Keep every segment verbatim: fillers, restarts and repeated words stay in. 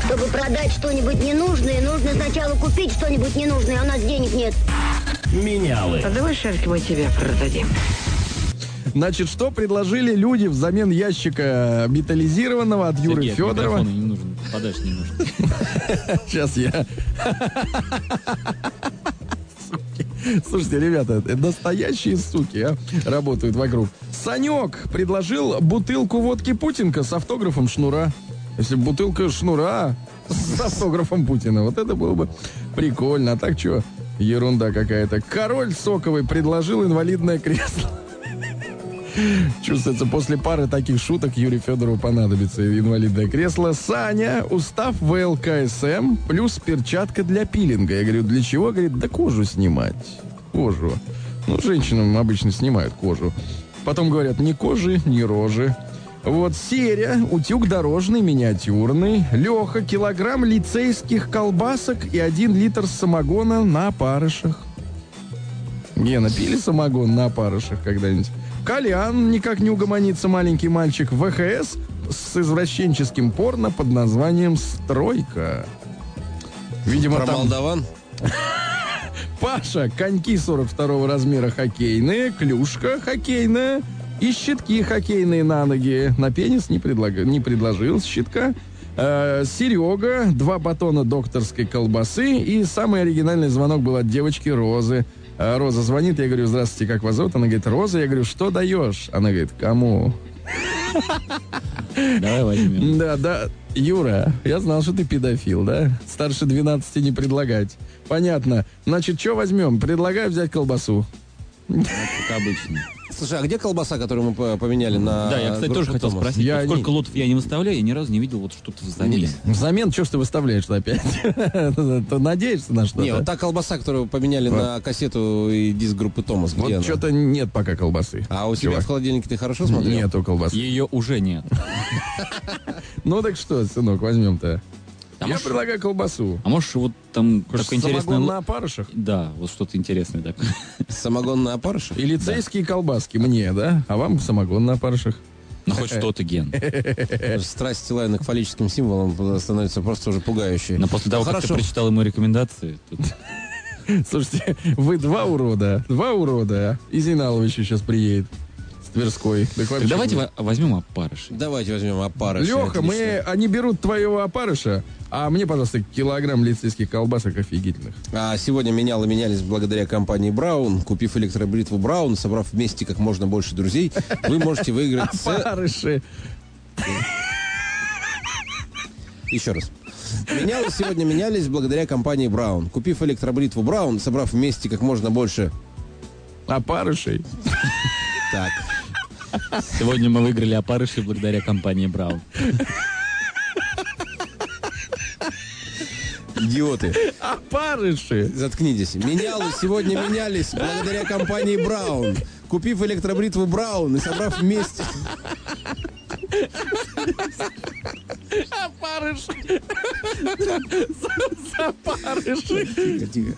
Чтобы продать что-нибудь ненужное, нужно сначала купить что-нибудь ненужное, а у нас денег нет. Менялы. А давай, Шарик, мы тебя продадим. Значит, что предложили люди взамен ящика металлизированного от Юры Сергей, Федорова? не нужен, подальше не нужен. Сейчас я... Слушайте, ребята, настоящие суки, а, работают вокруг. Санек предложил бутылку водки Путинка с автографом Шнура. Если бы бутылка Шнура с автографом Путина, вот это было бы прикольно. А так что, ерунда какая-то. Король Соковый предложил инвалидное кресло. Чувствуется, после пары таких шуток Юрию Федорову понадобится инвалидное кресло. Саня, устав вэ эл ка эс эм плюс перчатка для пилинга. Я говорю, для чего? Говорит, да кожу снимать. Кожу. Ну, женщинам обычно снимают кожу. Потом говорят, ни кожи, ни рожи. Вот Серя, утюг дорожный, миниатюрный. Леха, килограмм лицейских колбасок и один литр самогона на опарышах. Гена, пили самогон на опарышах когда-нибудь? Колян, никак не угомонится маленький мальчик. вэ ха эс с извращенческим порно под названием «Стройка». Видимо, про там... молдаван? Паша, коньки сорок второго размера хоккейные, клюшка хоккейная и щитки хоккейные на ноги. На пенис не, предлаг... не предложил щитка. Э, Серега, два батона докторской колбасы. И самый оригинальный звонок был от девочки Розы. Роза звонит, я говорю, здравствуйте, как вас зовут? Она говорит, Роза, я говорю, что даешь? Она говорит, кому? Давай возьмем. Да, да, Юра, я знал, что ты педофил, да? Старше двенадцати не предлагать. Понятно. Значит, что возьмем? Предлагаю взять колбасу. Как обычно. Слушай, а где колбаса, которую мы поменяли на... Да, я, кстати, тоже хотел Томас? спросить, Я вот сколько не... лотов я не выставляю, я ни разу не видел вот что-то взамен. Взамен, что ж ты выставляешь опять? Ты надеешься на что-то? Не, вот та колбаса, которую поменяли Вот. на кассету и диск группы Томас, где Вот она? что-то нет пока колбасы. А у тебя Чувак. в холодильнике ты хорошо смотрел? Нету колбасы. Ее уже нет. Ну так что, сынок, возьмем-то? А Я может- предлагаю колбасу. А может, вот там Может, такой интересный... самогон л- на опарышах? Да, вот что-то интересное такое. Самогон на опарышах? И лицейские колбаски мне, да? А вам самогон на опарышах? Ну, хоть что-то, Ген. Страсть Лайна к фаллическим символам становится просто уже пугающей. Но после того, как ты Хорошо. прочитал ему рекомендации, тут... Слушайте, вы два урода, два урода. И Зиналович сейчас приедет с Тверской. Так Так вообще- давайте во- возьмем опарыши. Давайте возьмем опарыши. Леха, мы, они берут твоего опарыша, а мне, пожалуйста, килограмм лицейских колбасок офигительных. А сегодня менялы менялись благодаря компании Браун. Купив электробритву Браун, собрав вместе как можно больше друзей, вы можете выиграть... ц- Опарыши. Еще раз. Менялы сегодня менялись благодаря компании Браун. Купив электробритву Браун, собрав вместе как можно больше... Опарышей. Так. Сегодня мы выиграли опарыши благодаря компании Браун. Идиоты. Опарыши. Заткнитесь. Менялы сегодня менялись благодаря компании Браун. Купив электробритву Браун и собрав вместе... Опарыши. Опарыши. Тихо, тихо.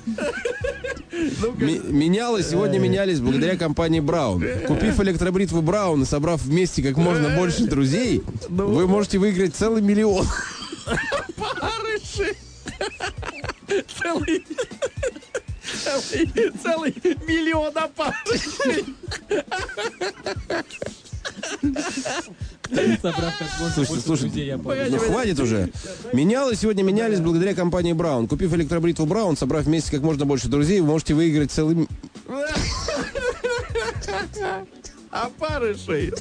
М- менялы сегодня менялись благодаря компании Браун. Купив электробритву Браун и собрав вместе как можно больше друзей, вы можете выиграть целый миллион. Опарыши. Целый... Целый, целый миллион опарышей. Собрав как можно Слушайте, больше слушайте, друзей, я ну понял. хватит уже. Менялы сегодня менялись благодаря компании Браун. Купив электробритву Браун, собрав вместе как можно больше друзей, вы можете выиграть целый... м- Опарышей.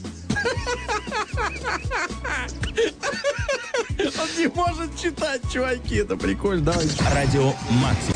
Он не может читать, чуваки, это прикольно. Давай. Радио Максимум.